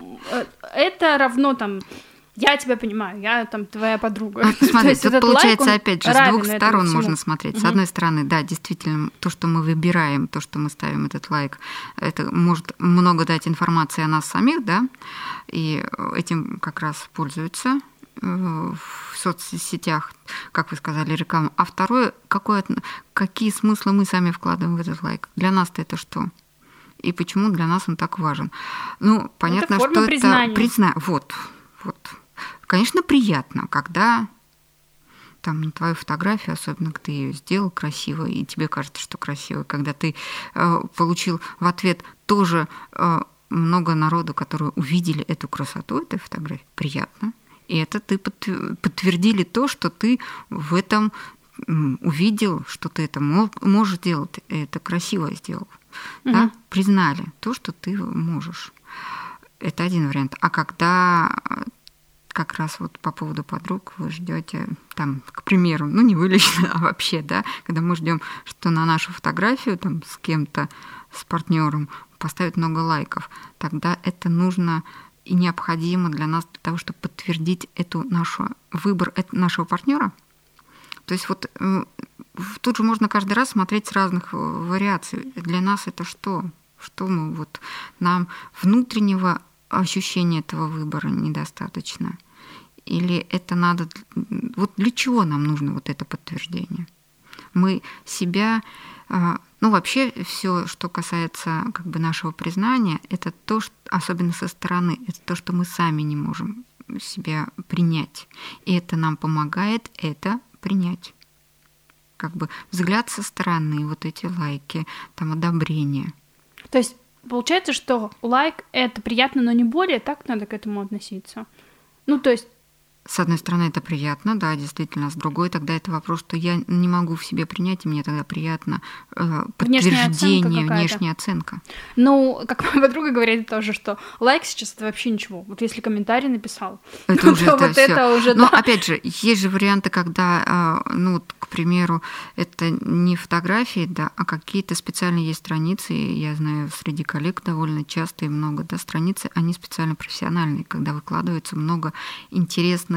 это равно там. Я тебя понимаю, я там твоя подруга. А, смотри, тут вот получается, лайк, опять же, с двух сторон можно смотреть. Угу. С одной стороны, да, действительно, то, что мы выбираем, то, что мы ставим этот лайк, это может много дать информации о нас самих, да, и этим как раз пользуются в соцсетях, как вы сказали, реклама. А второе, какое, какие смыслы мы сами вкладываем в этот лайк? Для нас-то это что? И почему для нас он так важен? Ну, понятно, это что признания. это признание. Вот, вот. Конечно, приятно, когда там на твою фотографию, особенно когда ты ее сделал красиво, и тебе кажется, что красиво, когда ты э, получил в ответ тоже э, много народу, которые увидели эту красоту этой фотографии, приятно. И это ты подтвердили то, что ты в этом увидел, что ты это можешь делать, это красиво сделал. Угу. Да? Признали то, что ты можешь. Это один вариант. А когда как раз вот по поводу подруг вы ждете, там, к примеру, ну не вы лично, а вообще, да, когда мы ждем, что на нашу фотографию там с кем-то, с партнером поставят много лайков, тогда это нужно и необходимо для нас, для того, чтобы подтвердить эту нашу выбор нашего партнера. То есть вот тут же можно каждый раз смотреть с разных вариаций. Для нас это что? Что мы вот нам внутреннего ощущения этого выбора недостаточно? Или это надо... Вот для чего нам нужно вот это подтверждение? Мы себя... Ну, вообще, все, что касается как бы нашего признания, это то, что, особенно со стороны, это то, что мы сами не можем себя принять. И это нам помогает это принять. Как бы взгляд со стороны, вот эти лайки, там одобрение. То есть получается, что лайк — это приятно, но не более, так надо к этому относиться? Ну, то есть... С одной стороны, это приятно, да, действительно. С другой, тогда это вопрос, что я не могу в себе принять, и мне тогда приятно э, подтверждение, внешняя оценка. Ну, как моя подруга говорит тоже, что лайк сейчас — это вообще ничего. Вот если комментарий написал, это то уже это вот это уже, Но, да. опять же, есть же варианты, когда, э, ну, к примеру, это не фотографии, да, а какие-то специальные есть страницы, я знаю, среди коллег довольно часто и много, да, страницы, они специально профессиональные, когда выкладывается много интересных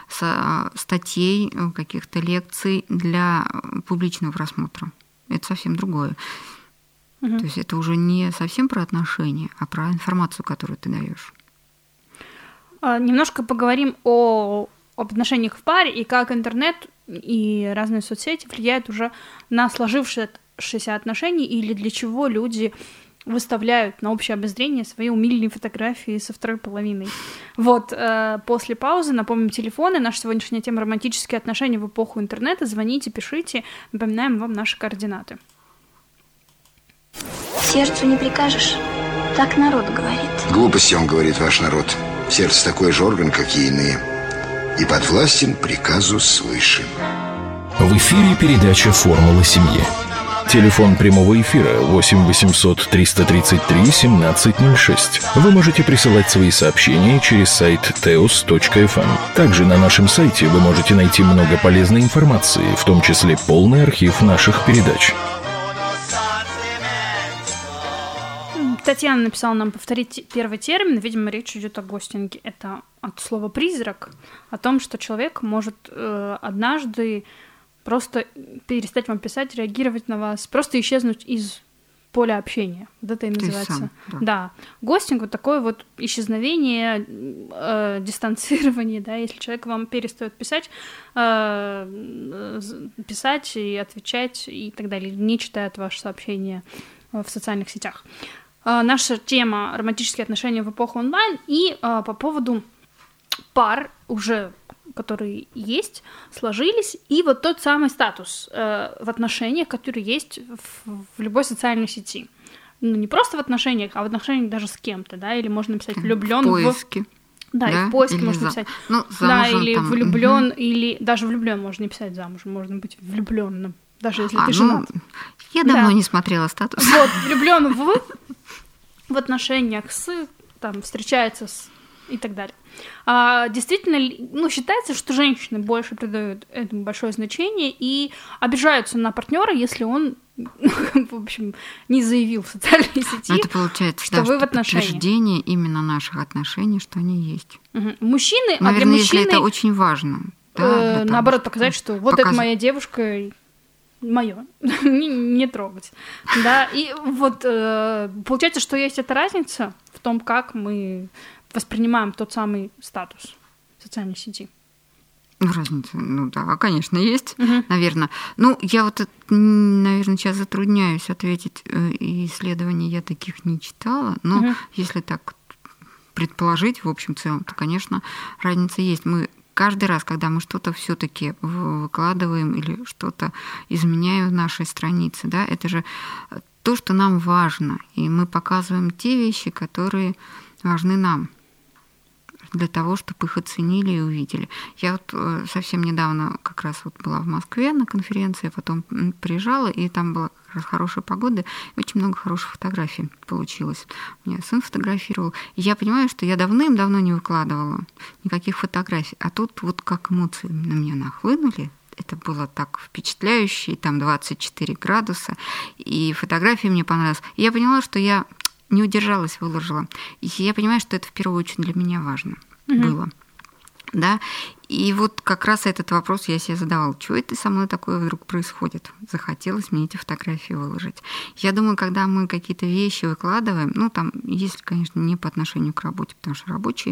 статей, каких-то лекций для публичного просмотра. Это совсем другое. Угу. То есть это уже не совсем про отношения, а про информацию, которую ты даешь. Немножко поговорим о об отношениях в паре и как интернет и разные соцсети влияют уже на сложившиеся отношения или для чего люди выставляют на общее обозрение свои умильные фотографии со второй половиной. Вот, э, после паузы напомним телефоны. Наша сегодняшняя тема — романтические отношения в эпоху интернета. Звоните, пишите. Напоминаем вам наши координаты. Сердцу не прикажешь. Так народ говорит. Глупости он говорит, ваш народ. Сердце такой же орган, как и иные. И подвластен приказу свыше. В эфире передача «Формула семьи». Телефон прямого эфира восемь восемьсот триста тридцать три семнадцать ноль шесть. Вы можете присылать свои сообщения через сайт теос точка эф эм. Также на нашем сайте вы можете найти много полезной информации, в том числе полный архив наших передач. Татьяна написала нам повторить первый термин. Видимо, речь идет о гостинге. Это от слова «призрак», о том, что человек может э, однажды просто перестать вам писать, реагировать на вас, просто исчезнуть из поля общения. Вот это и называется. Сам, да. да. Гостинг — вот такое вот исчезновение, э, дистанцирование, да, если человек вам перестает писать, э, писать и отвечать и так далее, не читает ваши сообщения в социальных сетях. Э, наша тема — романтические отношения в эпоху онлайн, и э, по поводу пар уже, которые есть, сложились, и вот тот самый статус э, в отношениях, который есть в, в любой социальной сети. Ну, не просто в отношениях, а в отношениях даже с кем-то, да, или можно написать влюблен в поиске. В... Да, да, и в поиске или можно за... написать. Ну, да, или там... влюблен, угу. или даже влюблен можно не писать замужем, можно быть влюбленным, даже если а, ты ну, женат. Я давно да. не смотрела статус. Вот, влюблен в в отношениях с, там, встречается с и так далее. А, действительно, ну, считается, что женщины больше придают этому большое значение и обижаются на партнера, если он, в общем, не заявил в социальной сети, это получается, что да, вы что в отношениях. подтверждение именно наших отношений, что они есть. Угу. Мужчины, Наверное, а для мужчины, если это очень важно. Да, э, того, наоборот, показать, что вот показ... это моя девушка, мое, не, не трогать. Да, и вот э, получается, что есть эта разница в том, как мы воспринимаем тот самый статус в социальной сети. Разница, ну да, конечно, есть, угу. наверное. Ну, я вот, наверное, сейчас затрудняюсь ответить, исследований я таких не читала, но угу. если так предположить, в общем целом, то, конечно, разница есть. Мы каждый раз, когда мы что-то все-таки выкладываем или что-то изменяем в нашей странице, да, это же то, что нам важно, и мы показываем те вещи, которые важны нам, для того, чтобы их оценили и увидели. Я вот совсем недавно как раз вот была в Москве на конференции, потом приезжала, и там была как раз хорошая погода, и очень много хороших фотографий получилось. У меня сын фотографировал. И я понимаю, что я давным-давно не выкладывала никаких фотографий, а тут вот как эмоции на меня нахлынули. Это было так впечатляюще, и там двадцать четыре градуса, и фотографии мне понравились. И я поняла, что я не удержалась, выложила. И я понимаю, что это в первую очередь для меня важно mm-hmm. было. Да? И вот как раз этот вопрос я себе задавала. Чего это со мной такое вдруг происходит? Захотелось мне эти фотографии выложить. Я думаю, когда мы какие-то вещи выкладываем, ну, там, если, конечно, не по отношению к работе, потому что рабочие,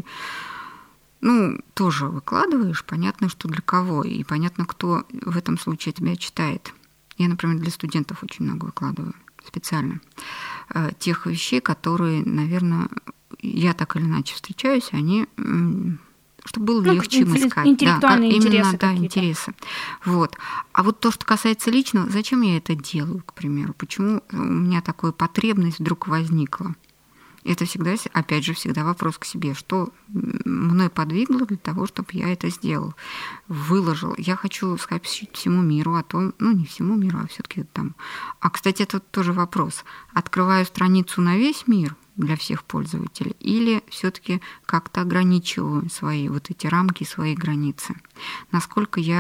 ну, тоже выкладываешь, понятно, что для кого, и понятно, кто в этом случае тебя читает. Я, например, для студентов очень много выкладываю специально тех вещей, которые, наверное, я так или иначе встречаюсь, они, чтобы было ну, легче им искать. Интеллектуальные да, интересы именно, да, какие-то. интересы. Вот. А вот то, что касается личного, зачем я это делаю, к примеру? Почему у меня такая потребность вдруг возникла? Это всегда, опять же, всегда вопрос к себе, что мной подвигло для того, чтобы я это сделал, выложил. Я хочу сообщить всему миру о том, ну, не всему миру, а все-таки там. А, кстати, это тоже вопрос. Открываю страницу на весь мир для всех пользователей или все-таки как-то ограничиваю свои вот эти рамки, свои границы? Насколько я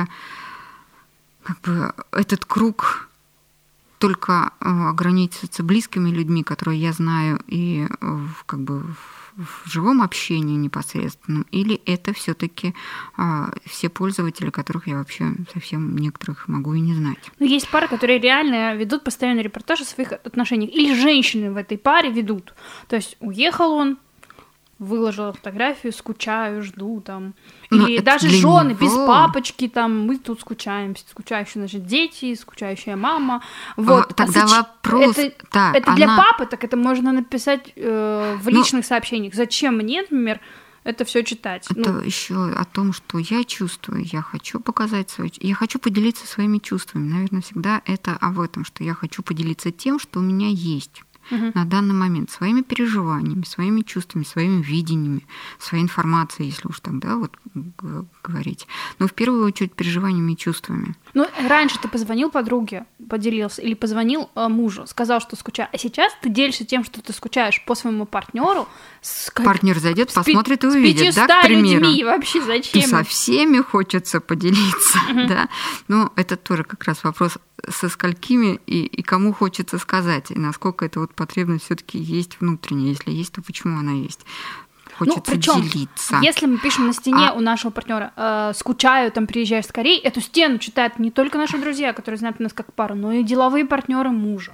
как бы этот круг только ограничиваться близкими людьми, которые я знаю, и как бы в живом общении непосредственном, или это все-таки а, все пользователи, которых я вообще совсем некоторых могу и не знать. Но есть пары, которые реально ведут постоянно репортаж о своих отношениях, или женщины в этой паре ведут. То есть уехал он, выложила фотографию, скучаю, жду там. Ну, Или это даже для жены него. без папочки, там, мы тут скучаем, скучающие, значит, дети, скучающая мама. Вот. А, тогда а вопрос, Это, да, это она... для папы, так это можно написать э, в Ну, личных сообщениях. Зачем мне, например, это все читать? Это Ну, еще о том, что я чувствую, я хочу показать свои, я хочу поделиться своими чувствами. Наверное, всегда это об этом, что я хочу поделиться тем, что у меня есть Мгм. на данный момент, своими переживаниями, своими чувствами, своими видениями, своей информацией, если уж тогда вот г- говорить. Но в первую очередь переживаниями и чувствами. ну, раньше ты позвонил подруге, поделился, или позвонил э, мужу, сказал, что скучаешь. А сейчас ты делишься тем, что ты скучаешь по своему партнеру. С, как- Партнер зайдет, с пи- посмотрит и с увидит, да, к пятьюстами примеру. людьми вообще И зачем? со всеми хочется поделиться, да. Но это тоже как раз вопрос, со сколькими и, и кому хочется сказать, и насколько эта вот потребность все-таки есть внутренняя. Если есть, то почему она есть? Хочется ну, причем, делиться. если мы пишем на стене А- у нашего партнера э, «скучаю, там приезжаешь скорее», эту стену читают не только наши друзья, которые знают нас как пару, но и деловые партнеры мужа,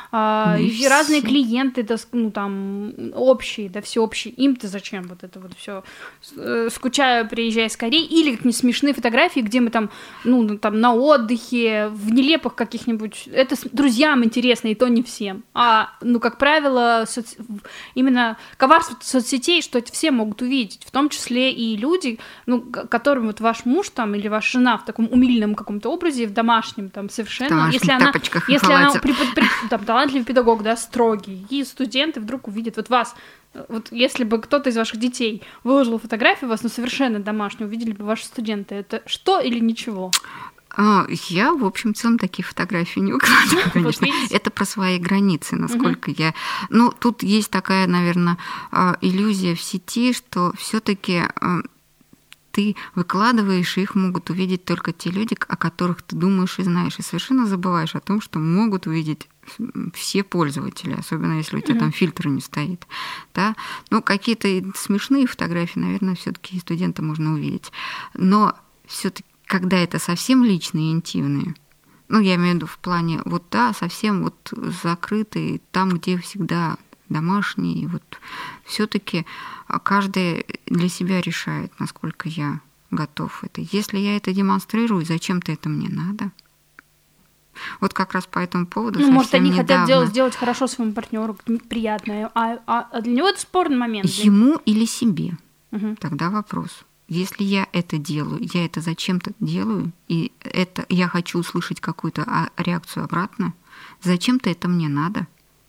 э, Ну и и разные все. клиенты, да, с- ну там общие, да, всеобщие. Им-то зачем вот это вот все? «Скучаю, приезжай скорее», или как не смешные фотографии, где мы там, ну ну, там на отдыхе, в нелепых каких-нибудь. Это с- друзьям интересно, и то не всем. А ну как правило, соц- именно коварство соцсетей, что это все могут увидеть, в том числе и люди, ну, к- которым вот ваш муж там или ваша жена в таком умильном каком-то образе, в домашнем там совершенно, В домашних если она, тапочках и если она халате. препод- преп- там, талантливый педагог, да, строгий, и студенты вдруг увидят вот вас, вот если бы кто-то из ваших детей выложил фотографию вас, ну, совершенно домашнюю, увидели бы ваши студенты, это что или ничего? А, Я, в общем, в целом такие фотографии не укладываю, конечно. видите? Это про свои границы, насколько я... Ну, тут есть такая, наверное, иллюзия в сети, что все-таки ты выкладываешь, и их могут увидеть только те люди, о которых ты думаешь и знаешь, и совершенно забываешь о том, что могут увидеть все пользователи, особенно если у тебя там фильтр не стоит. Да? Ну, какие-то смешные фотографии, наверное, все-таки студента можно увидеть. Но все-таки когда это совсем личные и интимные, ну, я имею в виду в плане, вот, да, совсем вот закрытые, там, где всегда домашние, вот, все-таки каждый для себя решает, насколько я готов это. Если я это демонстрирую, зачем-то это мне надо? Вот как раз по этому поводу. Ну, может, они недавно... хотят делать, сделать хорошо своему партнеру, приятное, а, а, а для него это спорный момент. Для... Ему или себе? Мгм. Тогда вопрос. Если я это делаю, я это зачем-то делаю, и это я хочу услышать какую-то а, реакцию обратно, зачем-то это мне надо?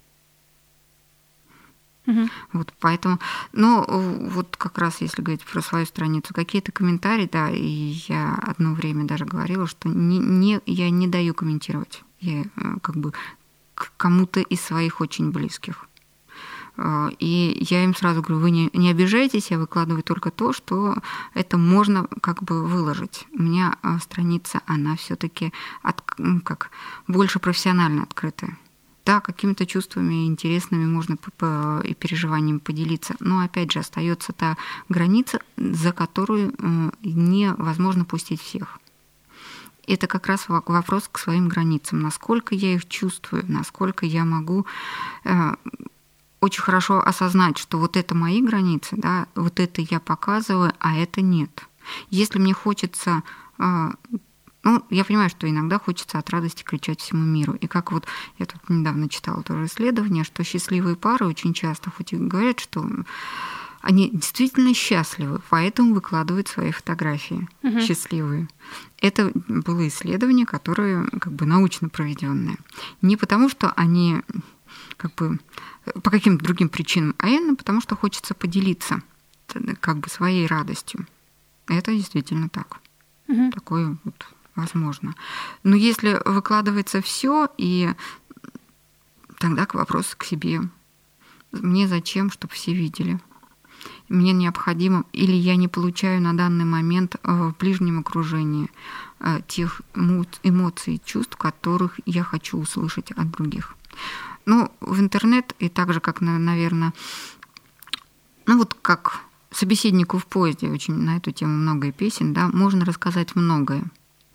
Мгм. Вот поэтому, ну, вот как раз если говорить про свою страницу, какие-то комментарии, да, и я одно время даже говорила, что не, не, я не даю комментировать. Я э, как бы к кому-то из своих очень близких. Э, И я им сразу говорю, вы не, не обижайтесь, я выкладываю только то, что это можно как бы выложить. У меня э, страница, она все-таки от, ну, как больше профессионально открытая. Да, какими-то чувствами интересными можно и переживаниями поделиться. Но опять же остается та граница, за которую невозможно пустить всех. Это как раз вопрос к своим границам. Насколько я их чувствую, насколько я могу очень хорошо осознать, что вот это мои границы, да, вот это я показываю, а это нет. Если мне хочется... Ну, я понимаю, что иногда хочется от радости кричать всему миру. И как вот я тут недавно читала тоже исследование, что счастливые пары очень часто хоть и говорят, что они действительно счастливы, поэтому выкладывают свои фотографии Мгм. счастливые. Это было исследование, которое как бы научно проведенное. Не потому, что они как бы по каким-то другим причинам, а именно потому, что хочется поделиться как бы своей радостью. Это действительно так. Мгм. Такое вот возможно. Но если выкладывается все, и тогда к вопросу к себе. Мне зачем, чтобы все видели? Мне необходимо, или я не получаю на данный момент в ближнем окружении тех эмоций, чувств, которых я хочу услышать от других. Ну, в интернет, и так же, как, наверное, ну вот как собеседнику в поезде, очень на эту тему много песен, да, можно рассказать многое.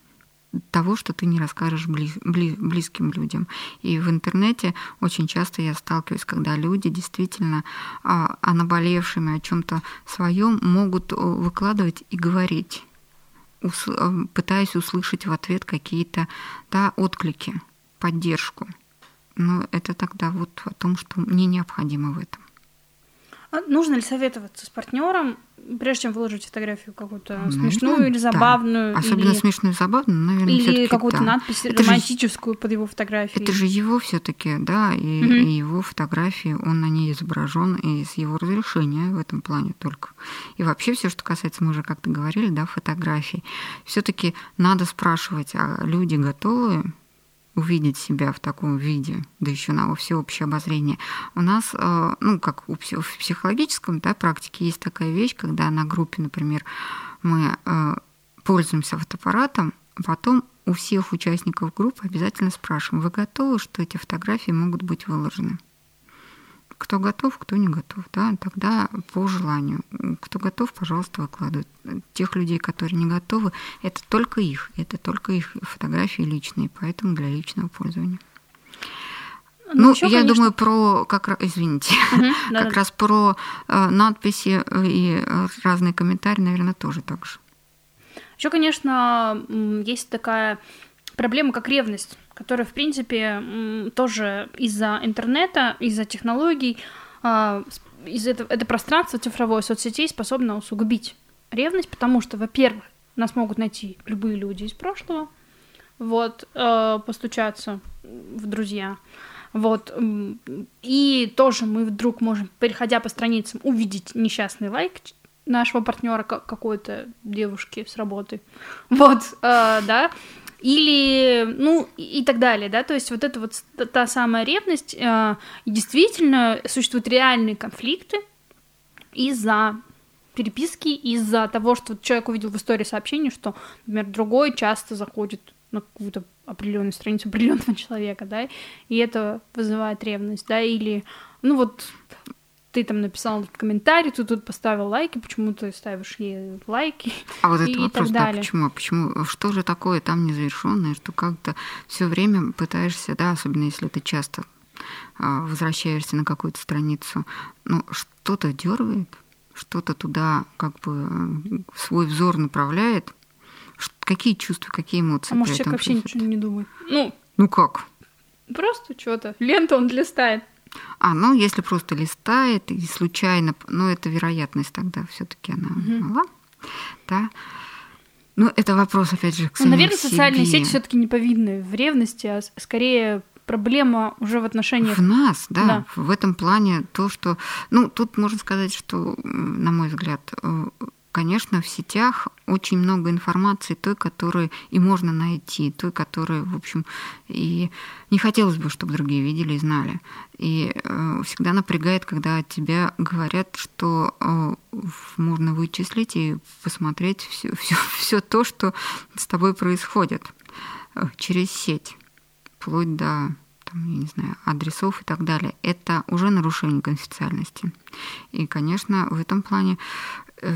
того, что ты не расскажешь близ, близ, близким людям. И в интернете очень часто я сталкиваюсь, когда люди действительно о, о наболевшем, о чем-то своем могут выкладывать и говорить, ус, пытаясь услышать в ответ какие-то, да, отклики, поддержку. Но это тогда вот о том, что мне необходимо в этом. А нужно ли советоваться с партнером, прежде чем выложить фотографию какую-то Наверное, смешную или забавную? Да. Особенно или... смешную и забавную, наверное, или какую-то да. надпись это романтическую же... под его фотографией. Это же его все-таки, да, и, угу. и его фотографии, он на ней изображен, и с его разрешения в этом плане только. И вообще все, что касается, мы уже как-то говорили, да, фотографий, все-таки надо спрашивать, а люди готовы увидеть себя в таком виде, да еще на всеобщее обозрение. У нас, ну, как в психологическом, да, практике есть такая вещь, когда на группе, например, мы пользуемся фотоаппаратом, а потом у всех участников группы обязательно спрашиваем, вы готовы, что эти фотографии могут быть выложены? Кто готов, кто не готов, да, тогда по желанию. Кто готов, пожалуйста, выкладывает. Тех людей, которые не готовы, это только их, это только их фотографии личные, поэтому для личного пользования. Ну, ну ещё, я конечно... думаю про, как, извините, угу, как да, раз да. про э, надписи и разные комментарии, наверное, тоже так же. Еще, конечно, есть такая проблема, как ревность, которая, в принципе, тоже из-за интернета, из-за технологий, из-за этого, это пространство цифровое соцсетей способно усугубить ревность, потому что, во-первых, нас могут найти любые люди из прошлого, вот, постучаться в друзья, вот, и тоже мы вдруг можем, переходя по страницам, увидеть несчастный лайк нашего партнера какой-то девушки с работы, вот, да, или, ну, и так далее, да, то есть вот это вот та самая ревность, э, действительно существуют реальные конфликты из-за переписки, из-за того, что человек увидел в истории сообщение, что, например, другой часто заходит на какую-то определенную страницу определенного человека, да, и это вызывает ревность, да, или, ну вот... Ты там написал комментарий, ты тут поставил лайки, почему ты ставишь ей лайки? А вот это и вопрос, так да, далее. почему? Почему? Что же такое там незавершенное, что как-то все время пытаешься, да, особенно если ты часто а, возвращаешься на какую-то страницу, ну, что-то дергает, что-то туда как бы свой взор направляет. Какие чувства, какие эмоции? А может, человек вообще ничего не думает? Ну, ну как? Просто что-то. Ленту он листает. А, ну, если просто листает и случайно, ну, это вероятность тогда все-таки она угу. мала, да. Ну, это вопрос, опять же, к самим ну, наверное, себе. социальные сети все-таки не повинны в ревности, а скорее проблема уже в отношениях. В нас, да, да. В этом плане то, что... Ну, тут можно сказать, что, на мой взгляд, конечно, в сетях очень много информации, той, которую и можно найти, той, которую, в общем, и не хотелось бы, чтобы другие видели и знали. И э, всегда напрягает, когда от тебя говорят, что э, можно вычислить и посмотреть все, все, все то, что с тобой происходит э, через сеть, вплоть до, там, я не знаю, адресов и так далее. Это уже нарушение конфиденциальности. И, конечно, в этом плане... Э,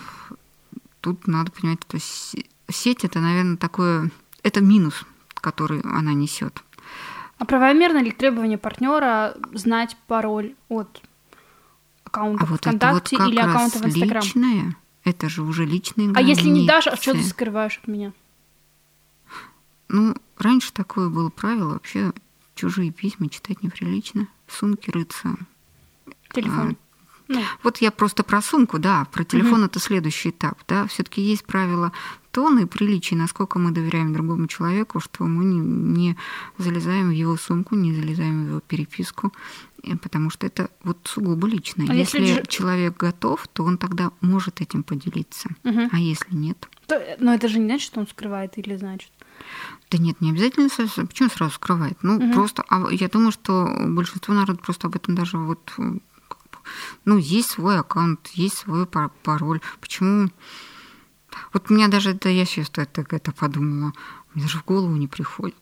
Тут надо понимать, что сеть это, наверное, такое, это минус, который она несет. А правомерно ли требование партнера знать пароль от аккаунта а вот ВКонтакте вот или аккаунта в Инстаграм? Личное, это же уже личные границы. А если не дашь, а что ты скрываешь от меня? Ну, раньше такое было правило, вообще чужие письма читать неприлично, в сумке рыться. Телефон. Ну. Вот я просто про сумку, да, про телефон угу. это следующий этап, да, все-таки есть правила тона и приличия, насколько мы доверяем другому человеку, что мы не, не залезаем в его сумку, не залезаем в его переписку, потому что это вот сугубо личное. А если если человек готов, то он тогда может этим поделиться, угу. а если нет? То, но это же не значит, что он скрывает или значит? Да нет, не обязательно. Почему сразу скрывает? Ну, угу. просто, а я думаю, что большинство народа просто об этом даже вот... Ну, есть свой аккаунт, есть свой пароль. Почему? Вот у меня даже это, я сейчас так это подумала, мне даже в голову не приходит.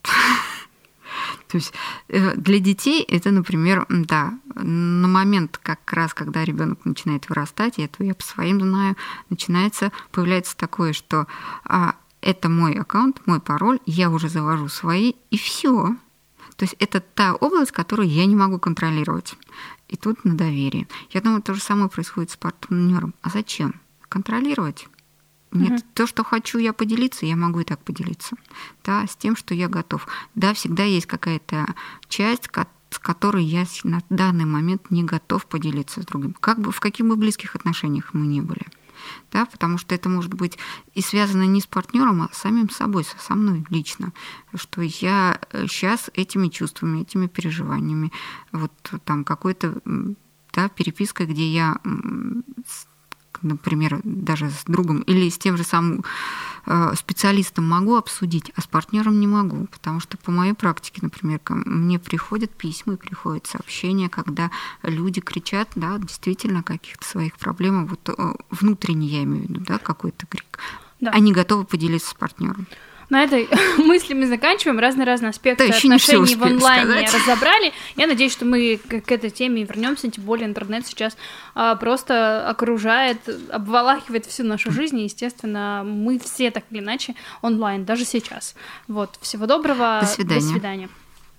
То есть для детей это, например, да, на момент как раз, когда ребенок начинает вырастать, я это я по своим знаю, начинается, появляется такое, что это мой аккаунт, мой пароль, я уже завожу свои, и все. То есть это та область, которую я не могу контролировать. И тут на доверие. Я думаю, то же самое происходит с партнером. А зачем? Контролировать. Нет, угу. То, что хочу я поделиться, я могу и так поделиться. Да, с тем, что я готов. Да, всегда есть какая-то часть, с которой я на данный момент не готов поделиться с другим. Как бы, в каких бы близких отношениях мы ни были. Да, потому что это может быть и связано не с партнером, а с самим собой, со мной лично, что я сейчас этими чувствами, этими переживаниями, вот там какой-то, да, перепиской, где я, например, даже с другом или с тем же самым специалистом могу обсудить, а с партнером не могу, потому что по моей практике, например, ко мне приходят письма, приходят сообщения, когда люди кричат, да, действительно о каких-то своих проблемах, вот внутренне я имею в виду, да, какой-то крик. Да. Они готовы поделиться с партнером. На этой мысли мы заканчиваем. Разные-разные аспекты да, отношений в онлайне сказать. разобрали. Я надеюсь, что мы к этой теме вернемся, тем более интернет сейчас а, просто окружает, обволакивает всю нашу жизнь, и, естественно, мы все так или иначе онлайн, даже сейчас. Вот. Всего доброго. До свидания. До свидания.